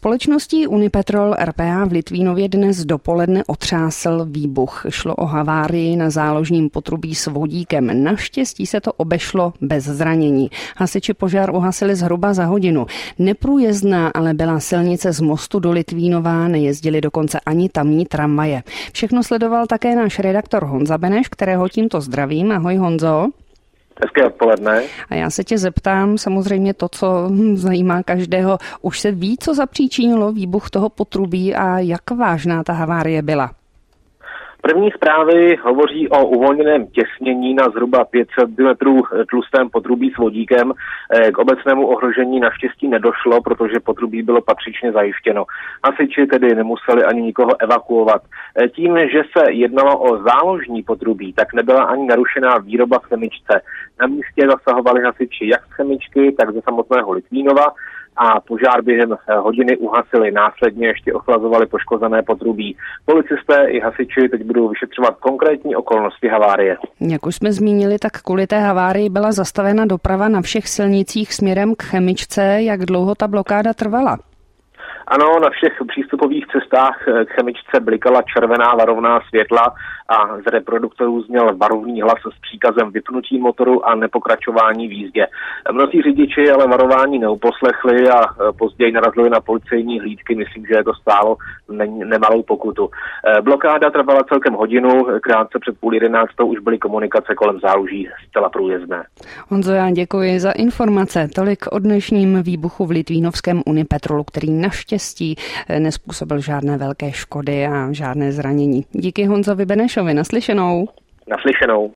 Společností Unipetrol RPA v Litvínově dnes dopoledne otřásl výbuch. Šlo o havárii na záložním potrubí s vodíkem. Naštěstí se to obešlo bez zranění. Hasiči požár uhasili zhruba za hodinu. Neprůjezdná ale byla silnice z Mostu do Litvínova, nejezdily dokonce ani tamní tramvaje. Všechno sledoval také náš redaktor Honza Beneš, kterého tímto zdravím. Ahoj Honzo. Hezké odpoledne. A já se tě zeptám samozřejmě to, co zajímá každého. Už se ví, co zapříčinilo výbuch toho potrubí a jak vážná ta havárie byla? První zprávy hovoří o uvolněném těsnění na zhruba 500 metrů tlustém potrubí s vodíkem. K obecnému ohrožení naštěstí nedošlo, protože potrubí bylo patřičně zajištěno. Hasiči tedy nemuseli ani nikoho evakuovat. Tím, že se jednalo o záložní potrubí, tak nebyla ani narušená výroba v chemičce. Na místě zasahovali hasiči jak z chemičky, tak ze samotného Litvínova a požár během hodiny uhasili. Následně ještě ochlazovali poškozené potrubí. Policisté i hasiči teď budou vyšetřovat konkrétní okolnosti havárie. Jak už jsme zmínili, tak kvůli té havárii byla zastavena doprava na všech silnicích směrem k chemičce. Jak dlouho ta blokáda trvala? Ano, na všech přístupových cestách k chemičce blikala červená varovná světla a z reproduktorů zněl varovný hlas s příkazem vypnutí motoru a nepokračování v jízdě. Mnozí řidiči ale varování neuposlechli a později narazili na policejní hlídky. Myslím, že je to stálo nemalou pokutu. Blokáda trvala celkem hodinu, krátce před 10:30 už byly komunikace kolem záluží zcela průjezdné. Honzo, já děkuji za informace. Tolik o dnešním výbuchu v litvínovském Unipetrolu, který naštěstí nezpůsobil žádné velké škody a žádné zranění. Díky Honzovi Benešovi, naslyšenou. Naslyšenou.